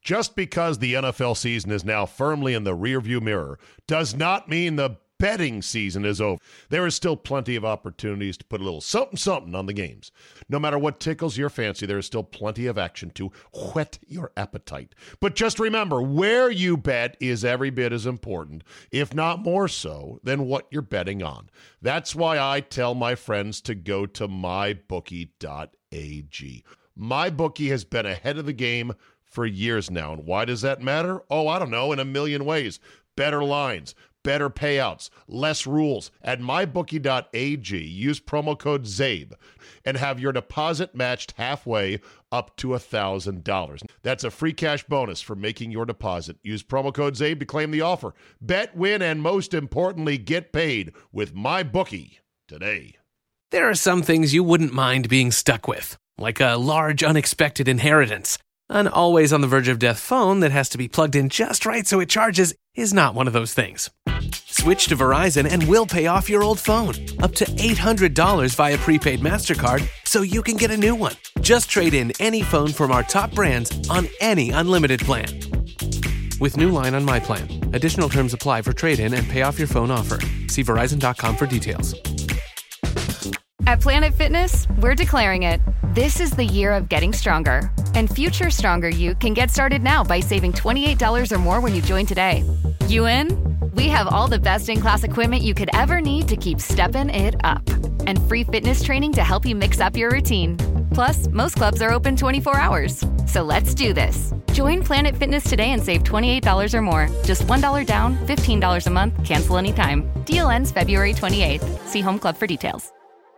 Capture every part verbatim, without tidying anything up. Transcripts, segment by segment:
Just because the N F L season is now firmly in the rearview mirror does not mean the betting season is over. There is still plenty of opportunities to put a little something-something on the games. No matter what tickles your fancy, there is still plenty of action to whet your appetite. But just remember, where you bet is every bit as important, if not more so, than what you're betting on. That's why I tell my friends to go to my bookie dot a g. MyBookie has been ahead of the game for years now. And why does that matter? Oh, I don't know, in a million ways. Better lines, better payouts, less rules. At my bookie dot a g, use promo code ZABE and have your deposit matched halfway up to one thousand dollars. That's a free cash bonus for making your deposit. Use promo code ZABE to claim the offer. Bet, win, and most importantly, get paid with MyBookie today. There are some things you wouldn't mind being stuck with, like a large unexpected inheritance. An always on the verge of death phone that has to be plugged in just right so it charges is not one of those things. Switch to Verizon and we'll pay off your old phone, up to eight hundred dollars via prepaid MasterCard, so you can get a new one. Just trade in any phone from our top brands on any unlimited plan. With new line on My Plan. Additional terms apply for trade-in and pay off your phone offer. See Verizon dot com for details. At Planet Fitness, we're declaring it. This is the year of getting stronger. And future stronger you can get started now by saving twenty-eight dollars or more when you join today. You in? We have all the best in-class equipment you could ever need to keep stepping it up. And free fitness training to help you mix up your routine. Plus, most clubs are open twenty-four hours. So let's do this. Join Planet Fitness today and save twenty-eight dollars or more. Just one dollar down, fifteen dollars a month, cancel anytime. Deal ends February twenty-eighth. See Home Club for details.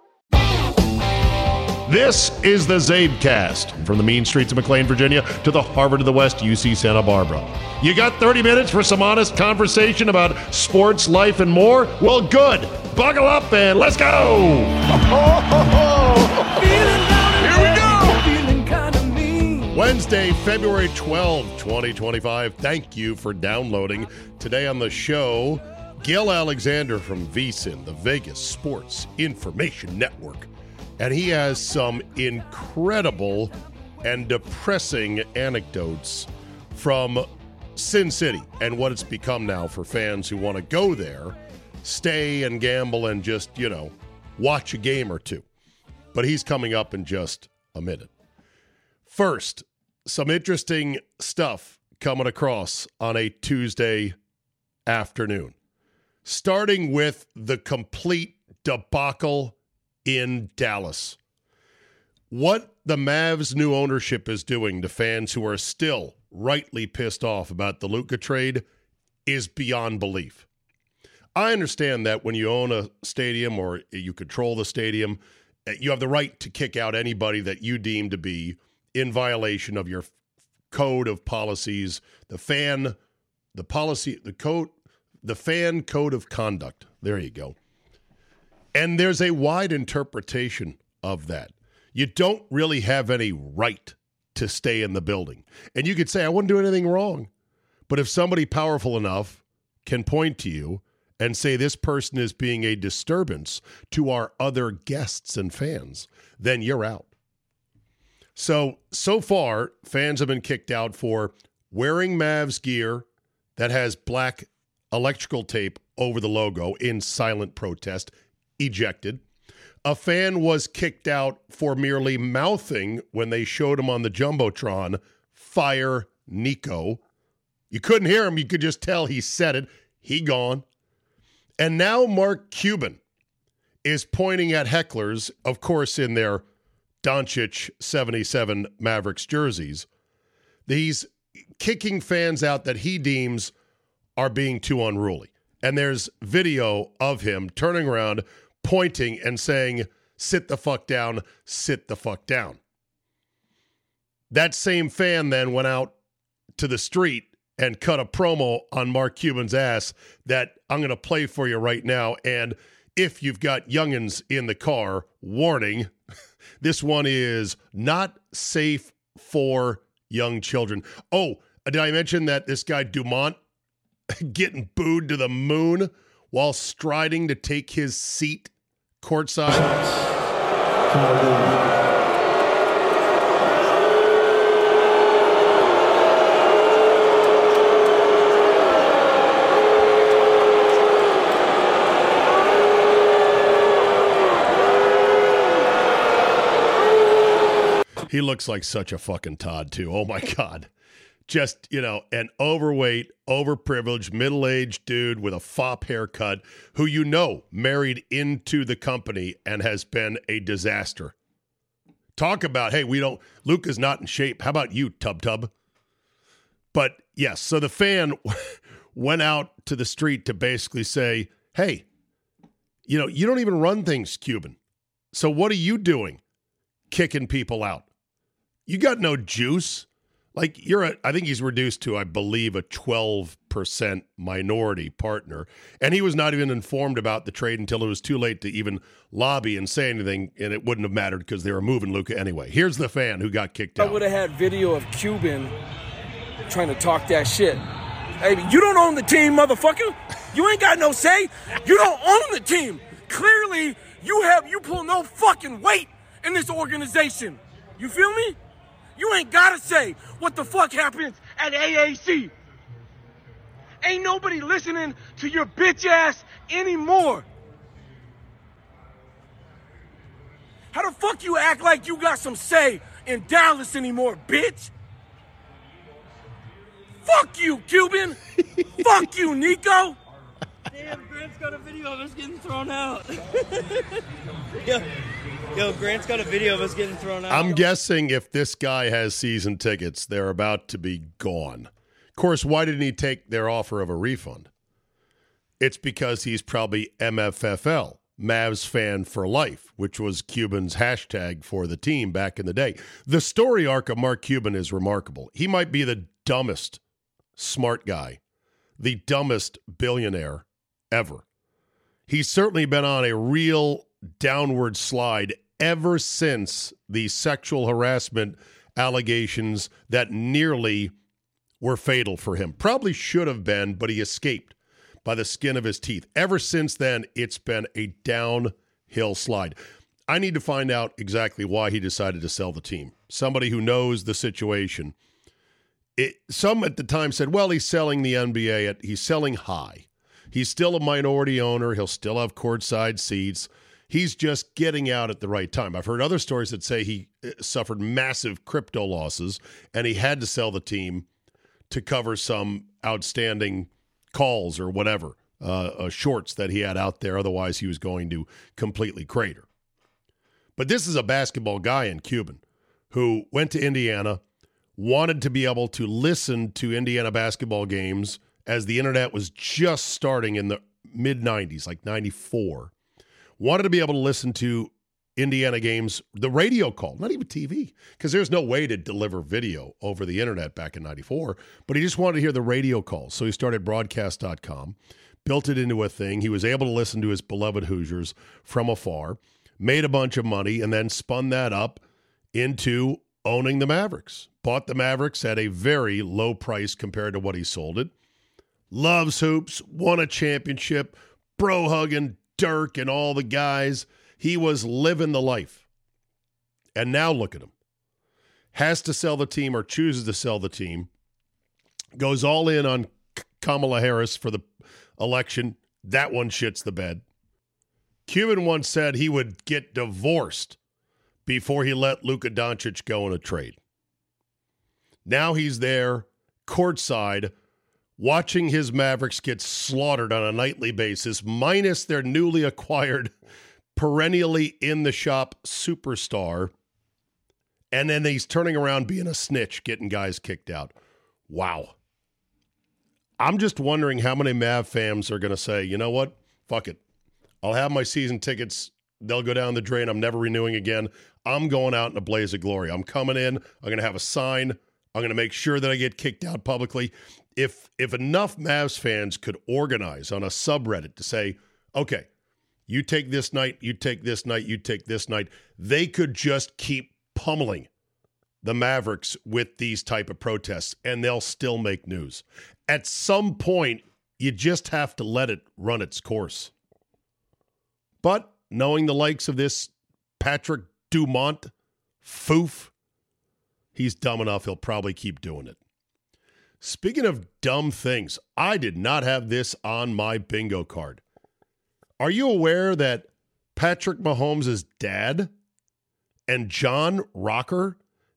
This is the Zabecast, from the mean streets of McLean, Virginia, to the Harvard of the West, U C Santa Barbara. You got thirty minutes for some honest conversation about sports, life, and more? Well, good. Buckle up and let's go! Here we go! Wednesday, February twelfth, twenty twenty-five. Thank you for downloading. Today on the show, Gil Alexander from V S I N, the Vegas Sports Information Network. And he has some incredible and depressing anecdotes from Sin City and what it's become now for fans who want to go there, stay and gamble and just, you know, watch a game or two. But he's coming up in just a minute. First, some interesting stuff coming across on a Tuesday afternoon. Starting with the complete debacle in Dallas. What the Mavs' new ownership is doing to fans who are still rightly pissed off about the Luka trade is beyond belief. I understand that when you own a stadium or you control the stadium, you have the right to kick out anybody that you deem to be in violation of your code of policies, the fan, the policy, the code, the fan code of conduct. There you go. And there's a wide interpretation of that. You don't really have any right to stay in the building. And you could say, I wouldn't do anything wrong. But if somebody powerful enough can point to you and say this person is being a disturbance to our other guests and fans, then you're out. So, so far, fans have been kicked out for wearing Mavs gear that has black electrical tape over the logo in silent protest. Ejected. A fan was kicked out for merely mouthing when they showed him on the Jumbotron, "Fire Nico." You couldn't hear him. You could just tell he said it. He gone. And now Mark Cuban is pointing at hecklers, of course, in their Doncic seventy-seven Mavericks jerseys. He's kicking fans out that he deems are being too unruly. And there's video of him turning around, pointing and saying, sit the fuck down, sit the fuck down. That same fan then went out to the street and cut a promo on Mark Cuban's ass that I'm going to play for you right now. And if you've got youngins in the car, warning, this one is not safe for young children. Oh, did I mention that this guy Dumont getting booed to the moon while striding to take his seat courtside? He looks like such a fucking Todd, too. Oh, my God. Just, you know, an overweight, overprivileged, middle-aged dude with a fop haircut who you know married into the company and has been a disaster. Talk about, hey, we don't, Luke is not in shape. How about you, Tub Tub? But, yes, so the fan went out to the street to basically say, hey, you know, you don't even run things, Cuban. So what are you doing kicking people out? You got no juice. Like, you're a, I think he's reduced to, I believe, a twelve percent minority partner. And he was not even informed about the trade until it was too late to even lobby and say anything, and it wouldn't have mattered because they were moving Luka anyway. Here's the fan who got kicked out. I would have had video of Cuban trying to talk that shit. Hey, you don't own the team, motherfucker. You ain't got no say. You don't own the team. Clearly, you have you pull no fucking weight in this organization. You feel me? You ain't gotta say what the fuck happens at A A C. Ain't nobody listening to your bitch ass anymore. How the fuck you act like you got some say in Dallas anymore, bitch? Fuck you, Cuban. Fuck you, Nico. Damn, Grant's got a video of us getting thrown out. yo, yo, Grant's got a video of us getting thrown out. I'm guessing if this guy has season tickets, they're about to be gone. Of course, why didn't he take their offer of a refund? It's because he's probably M F F L, Mavs fan for life, which was Cuban's hashtag for the team back in the day. The story arc of Mark Cuban is remarkable. He might be the dumbest smart guy, the dumbest billionaire ever. He's certainly been on a real downward slide ever since the sexual harassment allegations that nearly were fatal for him. Probably should have been, but he escaped by the skin of his teeth. Ever since then, it's been a downhill slide. I need to find out exactly why he decided to sell the team. Somebody who knows the situation. It, some at the time said, well, he's selling the N B A. At, he's selling high. He's still a minority owner. He'll still have courtside seats. He's just getting out at the right time. I've heard other stories that say he suffered massive crypto losses and he had to sell the team to cover some outstanding calls or whatever, uh, uh, shorts that he had out there. Otherwise, he was going to completely crater. But this is a basketball guy in Cuban who went to Indiana, wanted to be able to listen to Indiana basketball games as the internet was just starting in the mid nineties, like ninety-four. Wanted to be able to listen to Indiana games, the radio call, not even T V, because there's no way to deliver video over the internet back in ninety-four, but he just wanted to hear the radio calls. So he started broadcast dot com, built it into a thing. He was able to listen to his beloved Hoosiers from afar, made a bunch of money, and then spun that up into owning the Mavericks. Bought the Mavericks at a very low price compared to what he sold it. Loves hoops, won a championship, bro hugging Dirk and all the guys. He was living the life. And now look at him. Has to sell the team or chooses to sell the team. Goes all in on Kamala Harris for the election. That one shits the bed. Cuban once said he would get divorced before he let Luka Doncic go in a trade. Now he's there, courtside, watching his Mavericks get slaughtered on a nightly basis, minus their newly acquired, perennially in-the-shop superstar. And then he's turning around being a snitch, getting guys kicked out. Wow. I'm just wondering how many Mav fans are going to say, you know what? Fuck it. I'll have my season tickets. They'll go down the drain. I'm never renewing again. I'm going out in a blaze of glory. I'm coming in. I'm going to have a sign. I'm going to make sure that I get kicked out publicly. If if enough Mavs fans could organize on a subreddit to say, okay, you take this night, you take this night, you take this night, they could just keep pummeling the Mavericks with these type of protests, and they'll still make news. At some point, you just have to let it run its course. But knowing the likes of this Patrick Dumont foof, he's dumb enough, he'll probably keep doing it. Speaking of dumb things, I did not have this on my bingo card. Are you aware that Patrick Mahomes' dad and John Rocker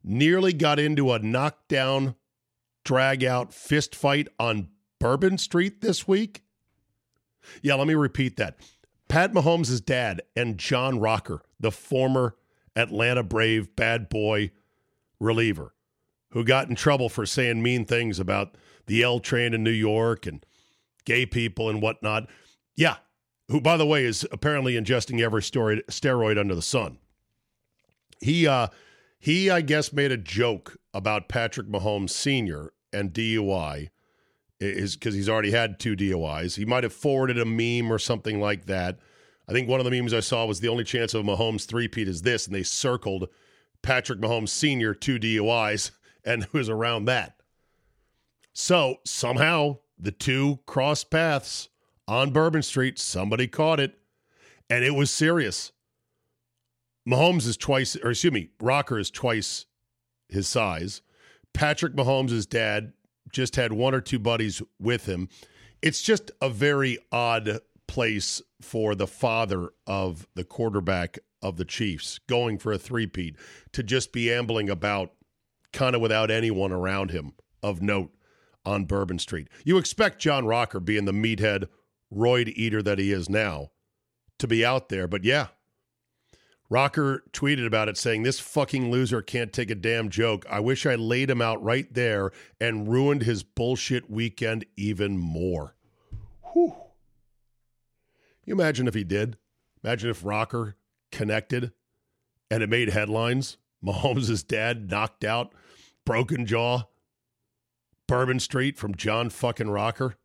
nearly got into a knockdown, drag-out fist fight on Bourbon Street this week? Yeah, let me repeat that. Pat Mahomes' dad and John Rocker, the former Atlanta Brave bad boy reliever, who got in trouble for saying mean things about the L train in New York and gay people and whatnot. Yeah, who, by the way, is apparently ingesting every steroid, steroid under the sun. He, uh, he, I guess, made a joke about Patrick Mahomes Senior and D U I, is because he's already had two D U Is. He might have forwarded a meme or something like that. I think one of the memes I saw was the only chance of a Mahomes three-peat is this, and they circled Patrick Mahomes Senior, two D U Is, and who was around that. So somehow the two crossed paths on Bourbon Street. Somebody caught it, and it was serious. Mahomes is twice, or excuse me, Rocker is twice his size. Patrick Mahomes' dad just had one or two buddies with him. It's just a very odd place for the father of the quarterback of the Chiefs going for a three-peat to just be ambling about kind of without anyone around him of note on Bourbon Street. You expect John Rocker, being the meathead roid eater that he is now, to be out there, but yeah. Rocker tweeted about it saying, "This fucking loser can't take a damn joke. I wish I laid him out right there and ruined his bullshit weekend even more." Whew. You imagine if he did? Imagine if Rocker connected and it made headlines. Mahomes' dad knocked out, broken jaw, Bourbon Street from John fucking Rocker.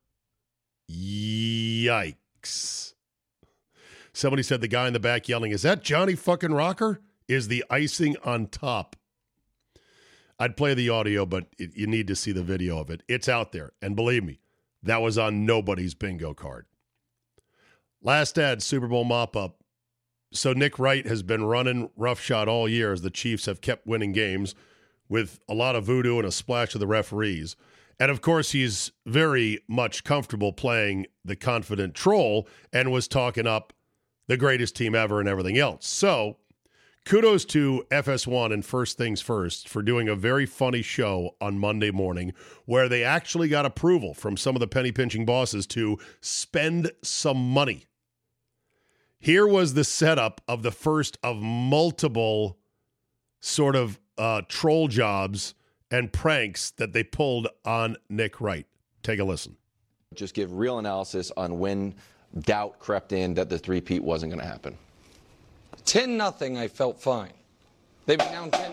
Yikes. Somebody said the guy in the back yelling, "Is that Johnny fucking Rocker?" is the icing on top. I'd play the audio, but it, you need to see the video of it. It's out there. And believe me, that was on nobody's bingo card. Last ad, Super Bowl mop-up. So Nick Wright has been running roughshod all year as the Chiefs have kept winning games with a lot of voodoo and a splash of the referees. And, of course, he's very much comfortable playing the confident troll and was talking up the greatest team ever and everything else. So kudos to F S one and First Things First for doing a very funny show on Monday morning where they actually got approval from some of the penny-pinching bosses to spend some money. Here was the setup of the first of multiple sort of uh, troll jobs and pranks that they pulled on Nick Wright. Take a listen. Just give real analysis on when doubt crept in that the three-peat wasn't going to happen. ten nothing, I felt fine. They've been down ten.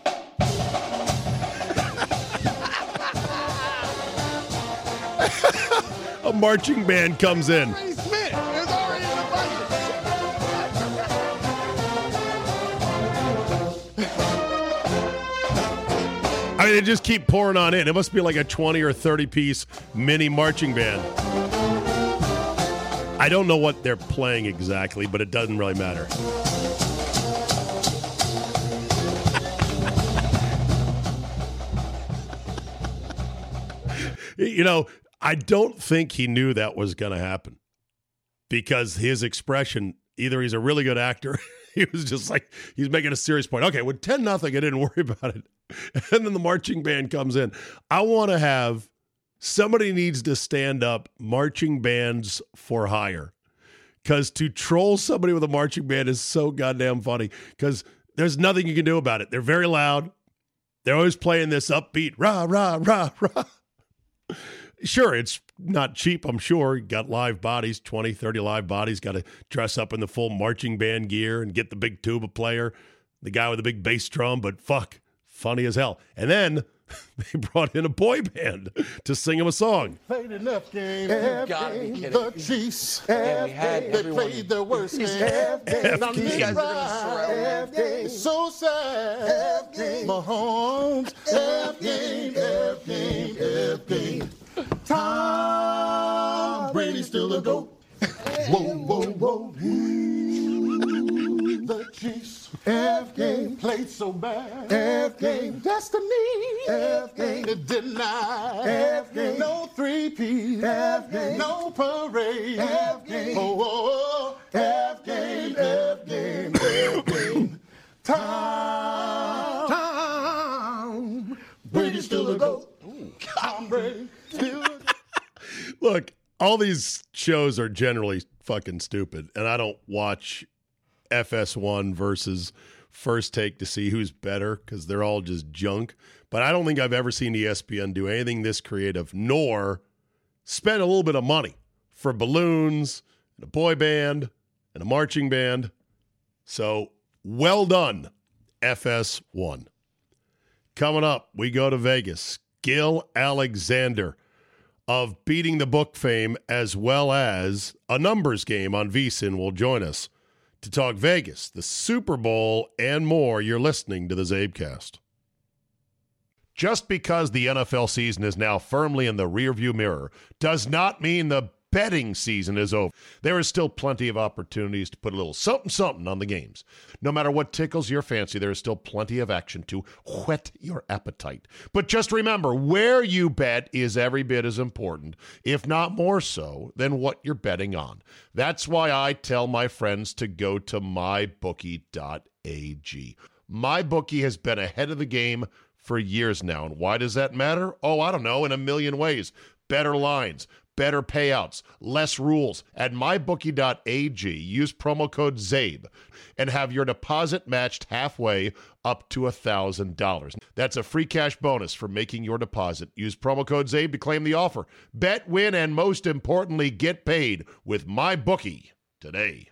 A marching band comes in. I mean, they just keep pouring on in. It must be like a twenty or thirty piece mini marching band. I don't know what they're playing exactly, but it doesn't really matter. You know, I don't think he knew that was going to happen because his expression, either he's a really good actor, he was just like, he's making a serious point. Okay, with ten nothing, I didn't worry about it. And then the marching band comes in. I want to have, somebody needs to stand up marching bands for hire. Because to troll somebody with a marching band is so goddamn funny. Because there's nothing you can do about it. They're very loud. They're always playing this upbeat, rah, rah, rah, rah. Sure, it's not cheap, I'm sure. You got live bodies, twenty, thirty live bodies. Got to dress up in the full marching band gear and get the big tuba player, the guy with the big bass drum, but fuck, funny as hell. And then they brought in a boy band to sing him a song. Played enough game. You gotta be kidding. The Chiefs. Yeah, we had They everyone. played their worst game. F game. These guys are gonna surround me. It's so sad. Mahomes. F game. F game. F game. Tom Brady's still a GOAT. Whoa, whoa, whoa. The Chiefs. F game played so bad. F game destiny. F game denied. F game no three-peat. F game no parade. F game oh, oh, oh. F game F game F game. Tom. Tom. Tom Brady still. Look, all these shows are generally fucking stupid, and I don't watch F S one versus First Take to see who's better because they're all just junk. But I don't think I've ever seen E S P N do anything this creative, nor spend a little bit of money for balloons and a boy band and a marching band. So well done, F S one. Coming up, we go to Vegas. Gil Alexander of Beating the Book fame, as well as a numbers game on VSiN, will join us to talk Vegas, the Super Bowl, and more. You're listening to the Zabecast. Just because the N F L season is now firmly in the rearview mirror does not mean the betting season is over. There is still plenty of opportunities to put a little something-something on the games. No matter what tickles your fancy, there is still plenty of action to whet your appetite. But just remember, where you bet is every bit as important, if not more so, than what you're betting on. That's why I tell my friends to go to my bookie dot a g. MyBookie has been ahead of the game for years now. And why does that matter? Oh, I don't know, in a million ways. Better lines, better payouts, less rules. At my bookie dot a g, use promo code ZABE and have your deposit matched halfway up to one thousand dollars. That's a free cash bonus for making your deposit. Use promo code ZABE to claim the offer. Bet, win, and most importantly, get paid with MyBookie today.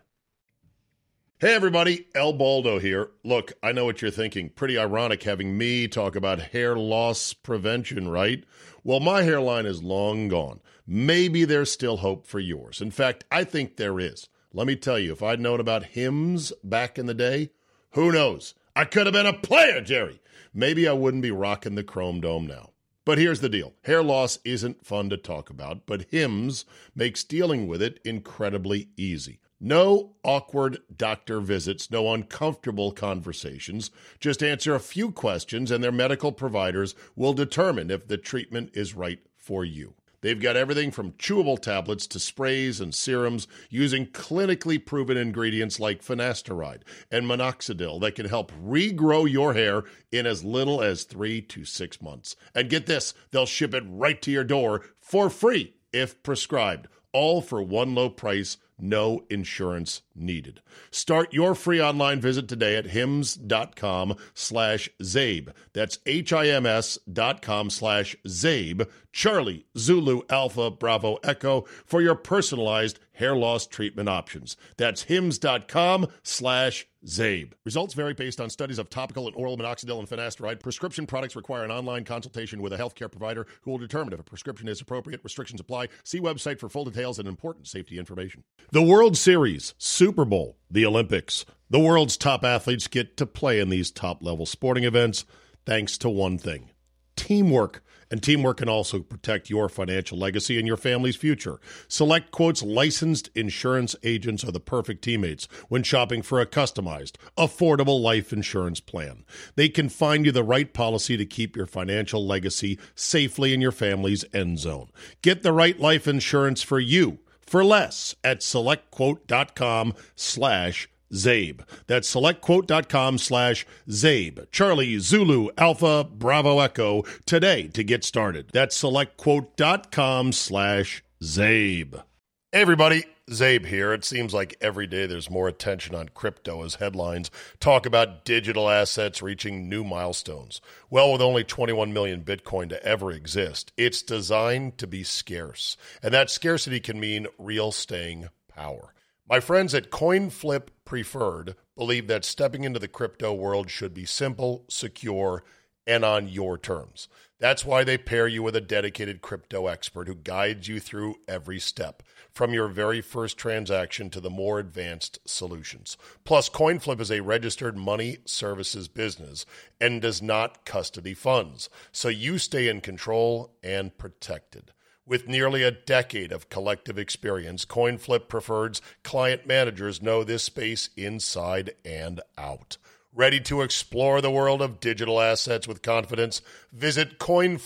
Hey everybody, El Baldo here. Look, I know what you're thinking. Pretty ironic having me talk about hair loss prevention, right? Well, my hairline is long gone. Maybe there's still hope for yours. In fact, I think there is. Let me tell you, if I'd known about Hims back in the day, who knows? I could have been a player, Jerry. Maybe I wouldn't be rocking the Chrome Dome now. But here's the deal. Hair loss isn't fun to talk about, but Hims makes dealing with it incredibly easy. No awkward doctor visits, no uncomfortable conversations. Just answer a few questions and their medical providers will determine if the treatment is right for you. They've got everything from chewable tablets to sprays and serums using clinically proven ingredients like finasteride and minoxidil that can help regrow your hair in as little as three to six months. And get this, they'll ship it right to your door for free if prescribed, all for one low price. No insurance needed. Start your free online visit today at hims.com slash Zabe. That's H-I-M-S dot com slash Zabe, Charlie, Zulu, Alpha, Bravo, Echo, for your personalized hair loss treatment options. That's hims.com slash Zabe. Results vary based on studies of topical and oral minoxidil and finasteride. Prescription products require an online consultation with a healthcare provider who will determine if a prescription is appropriate. Restrictions apply. See website for full details and important safety information. The World Series, Super Bowl, the Olympics. The world's top athletes get to play in these top-level sporting events thanks to one thing: teamwork. And teamwork can also protect your financial legacy and your family's future. Select Quote's licensed insurance agents are the perfect teammates when shopping for a customized, affordable life insurance plan. They can find you the right policy to keep your financial legacy safely in your family's end zone. Get the right life insurance for you for less at selectquote.com slash Zabe. That's selectquote.com slash Zabe. Charlie, Zulu, Alpha, Bravo, Echo today to get started. That's selectquote.com slash Zabe. Hey everybody, Zabe here. It seems like every day there's more attention on crypto as headlines talk about digital assets reaching new milestones. Well, with only twenty-one million Bitcoin to ever exist, it's designed to be scarce. And that scarcity can mean real staying power. My friends at CoinFlip Preferred believe that stepping into the crypto world should be simple, secure, and on your terms. That's why they pair you with a dedicated crypto expert who guides you through every step, from your very first transaction to the more advanced solutions. Plus, CoinFlip is a registered money services business and does not custody funds, so you stay in control and protected. With nearly a decade of collective experience, CoinFlip Preferred's client managers know this space inside and out. Ready to explore the world of digital assets with confidence? Visit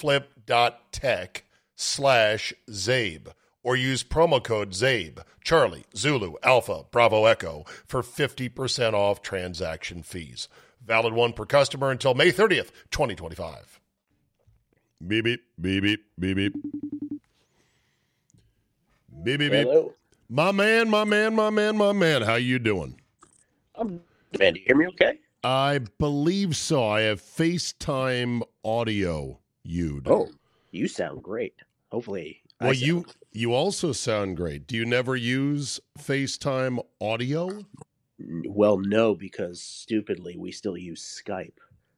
coinflip.tech slash Zabe or use promo code Zabe, Charlie, Zulu, Alpha, Bravo, Echo for fifty percent off transaction fees. Valid one per customer until May thirtieth, twenty twenty-five. Beep, beep, beep, beep, beep, beep. Beep, beep, beep. Hello. My man, my man, my man, my man. How you doing? I'm man, do you hear me okay? I believe so. I have FaceTime audio you'd. Oh, you sound great. Hopefully. I Well, sound- you you also sound great. Do you never use FaceTime audio? Well, no, because stupidly we still use Skype.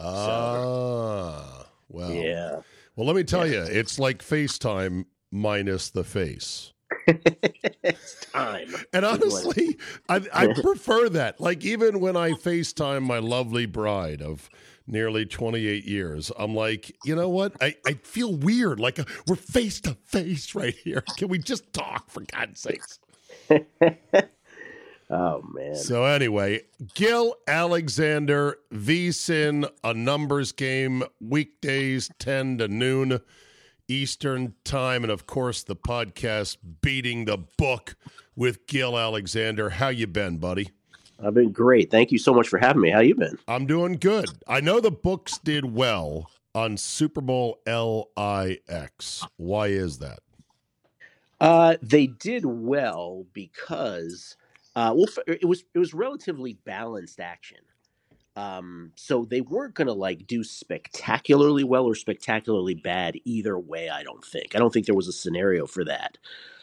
Ah, well. Yeah. Well, let me tell Yeah. you, it's like FaceTime minus the face. It's time. And honestly, I, I prefer that. Like, even when I FaceTime my lovely bride of nearly twenty-eight years, I'm like, you know what? I, I feel weird. Like, uh, we're face to face right here. Can we just talk, for God's sakes? Oh, man. So anyway, Gil Alexander, VSiN, a numbers game, weekdays ten to noon Eastern time, and of course the podcast Beating the Book with Gil Alexander. How you been, buddy? I've been great. Thank you so much for having me. How you been? I'm doing good. I know the books did well on Super Bowl L I X. Why is that? Uh, they did well because uh, well, it was it was relatively balanced action. Um, so they weren't going to like do spectacularly well or spectacularly bad either way. I don't think. I don't think there was a scenario for that.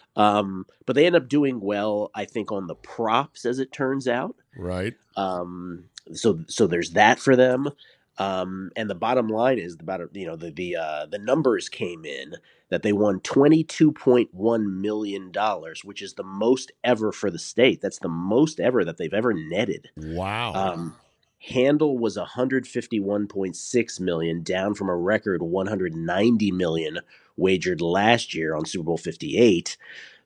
Um, but they end up doing well, I think, on the props, as it turns out. Right. Um, so so there's that for them. Um, and the bottom line is about you know the the uh, the numbers came in that they won twenty-two point one million dollars, which is the most ever for the state. That's the most ever that they've ever netted. Wow. Um, handle was one hundred fifty-one point six million, down from a record one hundred ninety million wagered last year on Super Bowl fifty-eight.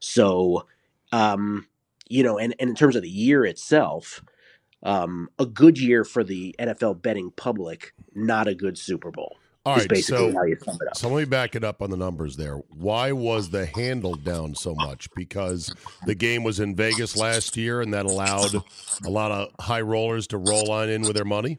So, um, you know, and, and in terms of the year itself, um, a good year for the N F L betting public, not a good Super Bowl. All is right, basically so, how you sum it up. so let me back it up on the numbers there. Why was the handle down so much? Because the game was in Vegas last year, and that allowed a lot of high rollers to roll on in with their money?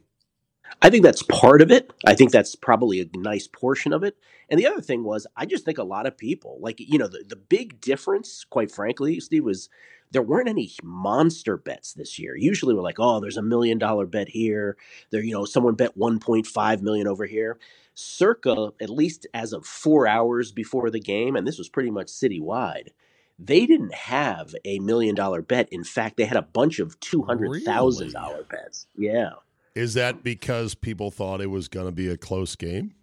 I think that's part of it. I think that's probably a nice portion of it. And the other thing was, I just think a lot of people, like, you know, the, the big difference, quite frankly, Steve, was there weren't any monster bets this year. Usually we're like, oh, there's a million dollar bet here. There, you know, someone bet one point five million over here. Circa, at least as of four hours before the game, and this was pretty much citywide, they didn't have a million dollar bet. In fact, they had a bunch of two hundred thousand dollars Really? bets. Yeah. Is that because people thought it was going to be a close game?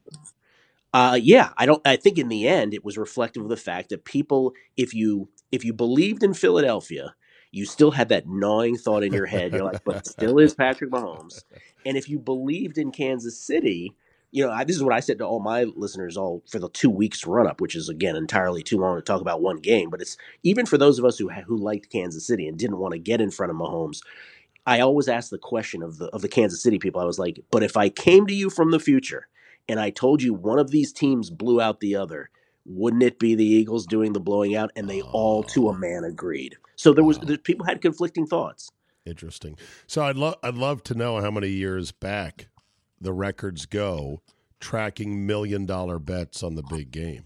Uh, yeah, I don't. I think in the end, it was reflective of the fact that people, if you if you believed in Philadelphia, you still had that gnawing thought in your head. You're like, but it still is Patrick Mahomes. And if you believed in Kansas City, you know, I, this is what I said to all my listeners all for the two weeks run up, which is again entirely too long to talk about one game. But it's even for those of us who who liked Kansas City and didn't want to get in front of Mahomes. I always ask the question of the of the Kansas City people. I was like, but if I came to you from the future and I told you one of these teams blew out the other, wouldn't it be the Eagles doing the blowing out? And they all to a man agreed. So there was Wow. there, people had conflicting thoughts. Interesting. So I'd love I'd love to know how many years back the records go tracking million dollar bets on the big game.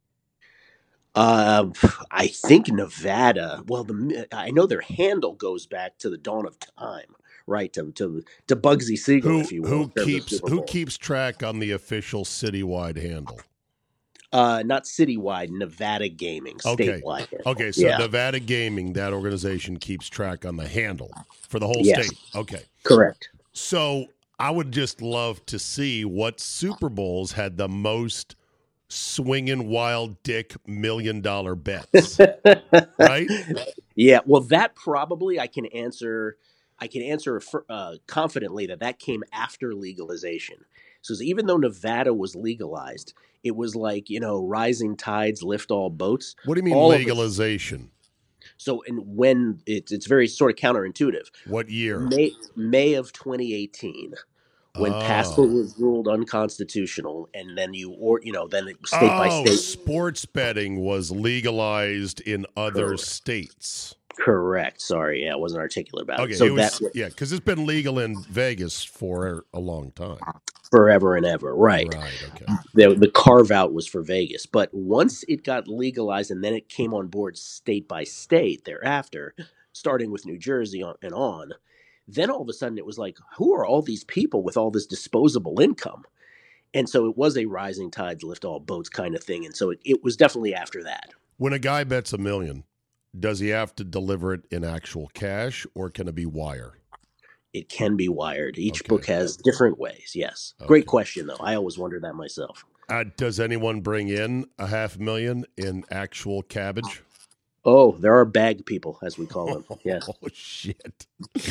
Uh, I think Nevada. Well, the I know their handle goes back to the dawn of time, right? To to, to Bugsy Siegel, Who if you will. who in terms of keeps Super who Bowl. keeps track on the official citywide handle? Uh, not citywide, Nevada Gaming, Okay. statewide. handle. Okay, so yeah, Nevada Gaming, that organization keeps track on the handle for the whole Yes. state. Okay. correct. So I would just love to see what Super Bowls had the most swinging wild dick million dollar bets, right? Yeah, well, that probably I can answer. I can answer uh, confidently that that came after legalization. So even though Nevada was legalized, it was like, you know, rising tides lift all boats. What do you mean All of it- legalization? So and when it, it's very sort of counterintuitive. What year? May May of twenty eighteen. When Oh. passport was ruled unconstitutional, and then you, or you know, then it, state by Oh, state. sports betting was legalized in other Correct. states. Correct. Sorry, yeah, I wasn't articulate about Okay, it. So it was, that yeah, because it's been legal in Vegas for a long time. forever and ever, right? Right. Okay. The the carve out was for Vegas, but once it got legalized and then it came on board state by state thereafter, starting with New Jersey on, and on, then all of a sudden it was like, who are all these people with all this disposable income? And so it was a rising tides lift all boats kind of thing, and so it, it was definitely after that. When a guy bets a million, does he have to deliver it in actual cash or can it be wire? It can be wired. Each Okay. book has different ways. Yes. Okay. Great question, though. I always wondered that myself. Uh, does anyone bring in a half million in actual cabbage? Oh, there are bag people, as we call them. Yeah. Oh, shit.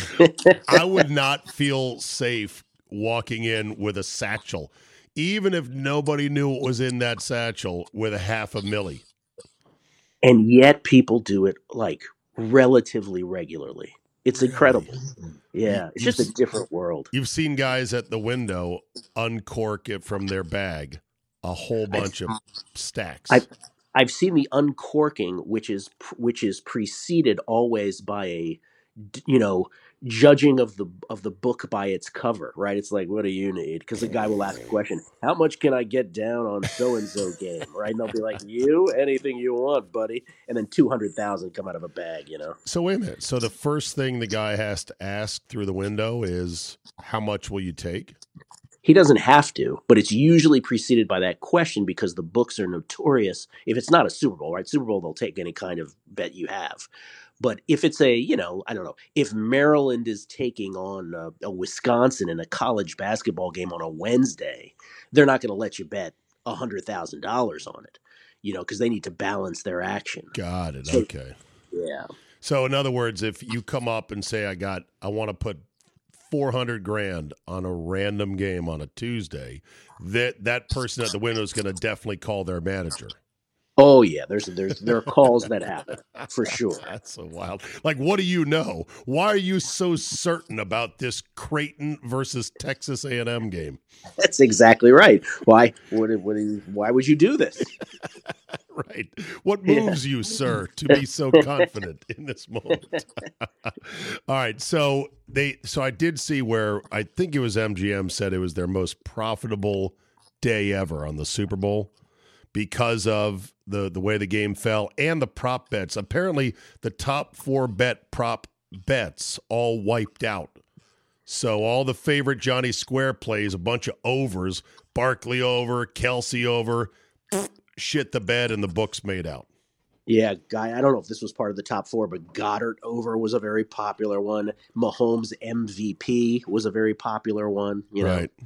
I would not feel safe walking in with a satchel, even if nobody knew what was in that satchel with a half a milli. And yet people do it like relatively regularly. It's incredible. Yeah. It's just a different world. You've seen guys at the window uncork it from their bag, a whole bunch of stacks. I've, I've seen the uncorking, which is which is preceded always by a, you know, judging of the of the book by its cover, right? It's like, what do you need? Because the guy will ask a question, how much can I get down on so-and-so game, right? And they'll be like, you, anything you want, buddy. And then two hundred thousand come out of a bag, you know? So wait a minute. So the first thing the guy has to ask through the window is, how much will you take? He doesn't have to, but it's usually preceded by that question because the books are notorious. If it's not a Super Bowl, right? Super Bowl, they'll take any kind of bet you have. But if it's a, you know, I don't know, if Maryland is taking on a, a Wisconsin in a college basketball game on a Wednesday, they're not going to let you bet one hundred thousand dollars on it, you know, because they need to balance their action. Got it. So, Okay. Yeah. So in other words, if you come up and say, I got, I want to put four hundred grand on a random game on a Tuesday, that that person at the window is going to definitely call their manager. Oh yeah, there's there's there are calls that happen for sure. That's so wild. Like, what do you know? Why are you so certain about this Creighton versus Texas A and M game? That's exactly right. Why? What? What? Why would you do this? Right. What moves yeah. you, sir, to be so confident in this moment? All right. So they. So I did see where I think it was M G M said it was their most profitable day ever on the Super Bowl, because of the, the way the game fell and the prop bets. Apparently, the top four bet prop bets all wiped out. So all the favorite Johnny Square plays, a bunch of overs, Barkley over, Kelsey over, shit the bed, and the books made out. Yeah, guy. I don't know if this was part of the top four, but Goddard over was a very popular one. Mahomes M V P was a very popular one. You know, right.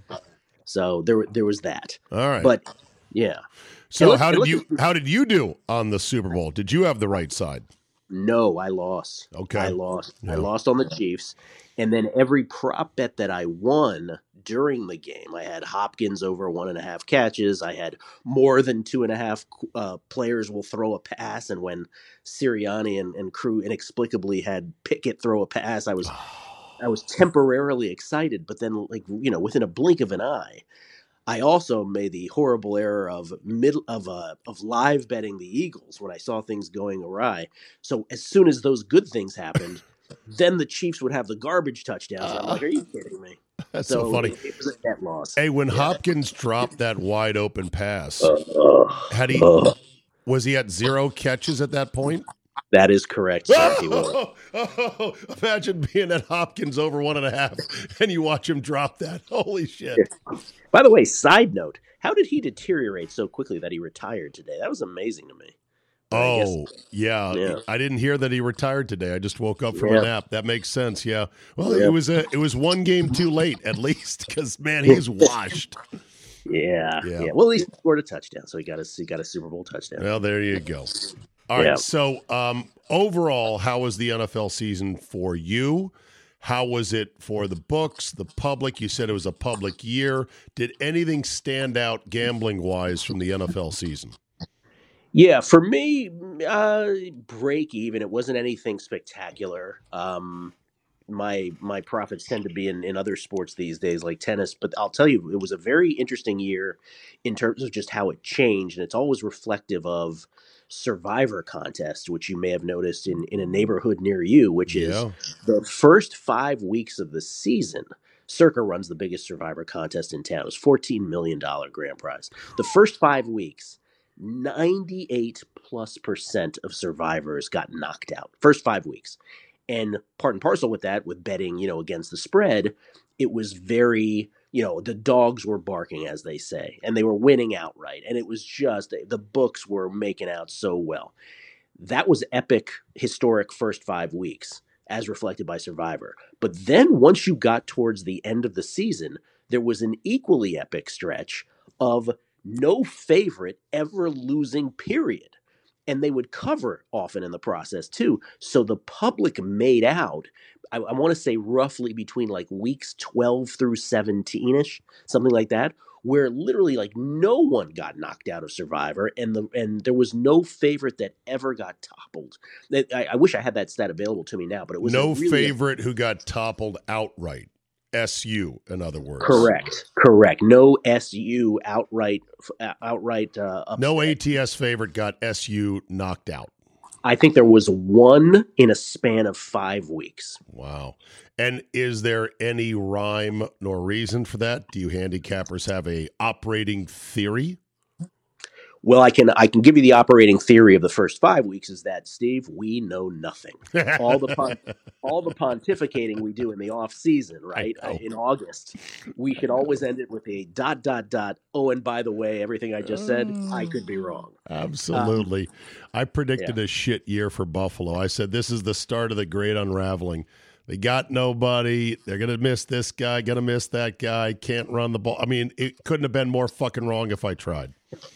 So there, there was that. All right, but yeah. So look, how did look, you how did you do on the Super Bowl? Did you have the right side? No, I lost. Okay. I lost. Yeah. I lost on the Chiefs. And then every prop bet that I won during the game, I had Hopkins over one and a half catches. I had more than two and a half uh, players will throw a pass. And when Sirianni and, and crew inexplicably had Pickett throw a pass, I was I was temporarily excited. But then, like, you know, within a blink of an eye, I also made the horrible error of middle of uh, of live betting the Eagles when I saw things going awry. So as soon as those good things happened, then the Chiefs would have the garbage touchdowns. Uh, I'm like, are you kidding me? That's so, so funny. It, it was a net loss. Hey, when yeah. Hopkins dropped that wide open pass, uh, uh, had he uh, was he at zero catches at that point? That is correct. Sir, he was. Oh, oh, imagine being at Hopkins over one and a half, and you watch him drop that. Holy shit! By the way, side note: how did he deteriorate so quickly that he retired today? That was amazing to me. But oh, I guess, yeah. yeah. I didn't hear that he retired today. I just woke up from yeah. a nap. That makes sense. Yeah. Well, yeah. it was a it was one game too late, at least, because man, he's washed. Yeah, yeah. Yeah. Well, at least he scored a touchdown, so he got a he got a Super Bowl touchdown. Well, there you go. All right. Yeah. So, um, overall, how was the N F L season for you? How was it for the books, the public? You said it was a public year. Did anything stand out gambling-wise from the N F L season? Yeah, for me, uh, break even. It wasn't anything spectacular. Um, my my profits tend to be in, in other sports these days, like tennis. But I'll tell you, it was a very interesting year in terms of just how it changed, and it's always reflective of Survivor contest, which you may have noticed in, in a neighborhood near you, which is Yeah. the first five weeks of the season. Circa runs the biggest Survivor contest in town. It's fourteen million dollars grand prize. The first five weeks, ninety-eight plus percent of survivors got knocked out. First five weeks. And part and parcel with that, with betting, you know, against the spread, it was very, you know, the dogs were barking, as they say, and they were winning outright. And it was just, the books were making out so well. That was epic, historic first five weeks, as reflected by Survivor. But then once you got towards the end of the season, there was an equally epic stretch of no favorite ever losing, period. And they would cover often in the process too. So the public made out, I, I want to say roughly between like weeks twelve through seventeen-ish, something like that, where literally like no one got knocked out of Survivor, and the and there was no favorite that ever got toppled. I, I wish I had that stat available to me now, but it was no really favorite who got toppled outright. S U, in other words. Correct, correct. No S U outright, outright. Uh, upset. No A T S favorite got S U knocked out. I think there was one in a span of five weeks. Wow. And is there any rhyme nor reason for that? Do you handicappers have a operating theory? Well, I can I can give you the operating theory of the first five weeks is that, Steve, we know nothing. All the pon- all the pontificating we do in the off season, right? Uh, in August, we should always end it with a dot dot dot. Oh, and by the way, everything I just said, I could be wrong. Absolutely. Um, I predicted yeah. a shit year for Buffalo. I said this is the start of the great unraveling. They got nobody. They're going to miss this guy, going to miss that guy, can't run the ball. I mean, it couldn't have been more fucking wrong if I tried.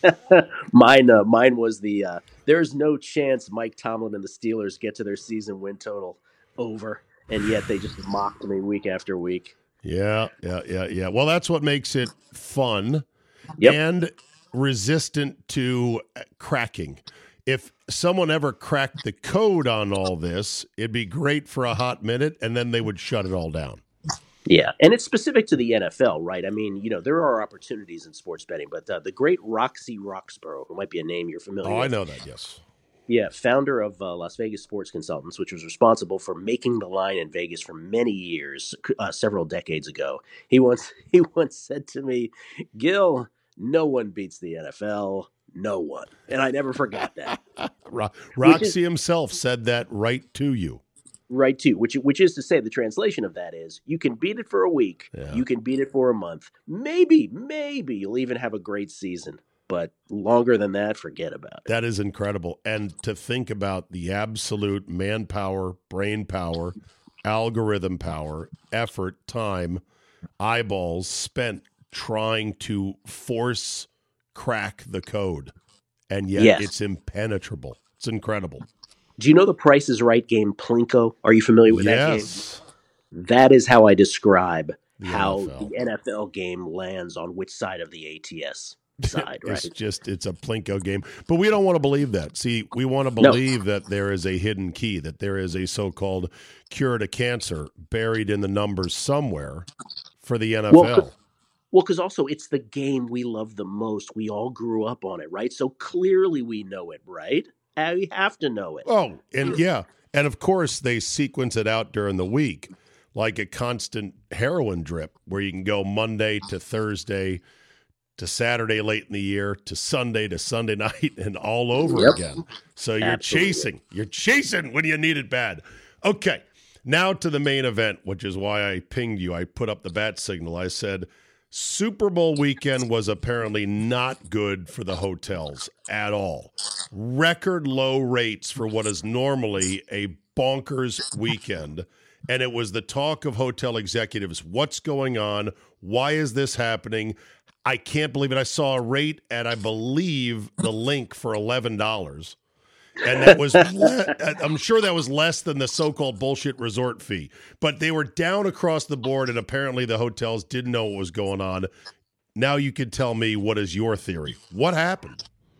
mine uh, mine was the uh, there's no chance Mike Tomlin and the Steelers get to their season win total over, and yet they just mocked me week after week. Yeah, yeah, yeah, yeah. Well, that's what makes it fun yep. and resistant to cracking. If someone ever cracked the code on all this, it'd be great for a hot minute, and then they would shut it all down. Yeah, and it's specific to the N F L, right? I mean, you know, there are opportunities in sports betting, but uh, the great Roxy Roxborough, who might be a name you're familiar oh, with. I know that, yes. Yeah, founder of uh, Las Vegas Sports Consultants, which was responsible for making the line in Vegas for many years, uh, several decades ago. He once he once said to me, Gil, no one beats the N F L. No one. And I never forgot that. Ro- Roxy is, himself said that right to you. Right to, which which is to say, the translation of that is you can beat it for a week, yeah. you can beat it for a month, maybe, maybe you'll even have a great season, but longer than that, forget about it. That is incredible. And to think about the absolute manpower, brain power, algorithm power, effort, time, eyeballs spent trying to force crack the code, and yet yes. it's impenetrable. It's incredible. Do you know the Price is Right game, Plinko? Are you familiar with yes. that game? That is how I describe the how N F L. the N F L game lands on which side of the A T S side, right? It's just, it's a Plinko game. But we don't want to believe that. See, we want to believe no. that there is a hidden key, that there is a so-called cure to cancer buried in the numbers somewhere for the N F L. Well, Well, because also it's the game we love the most. We all grew up on it, right? So clearly we know it, right? And we have to know it. Oh, and yeah. And of course they sequence it out during the week like a constant heroin drip where you can go Monday to Thursday to Saturday late in the year to Sunday to Sunday night and all over yep. again. So you're Absolutely. chasing. You're chasing when you need it bad. Okay, now to the main event, which is why I pinged you. I put up the bat signal. I said – Super Bowl weekend was apparently not good for the hotels at all. Record low rates for what is normally a bonkers weekend. And it was the talk of hotel executives. What's going on? Why is this happening? I can't believe it. I saw a rate at, I believe, the link for eleven dollars. And that was, le- I'm sure that was less than the so-called bullshit resort fee. But they were down across the board, and apparently the hotels didn't know what was going on. Now you can tell me, what is your theory? What happened?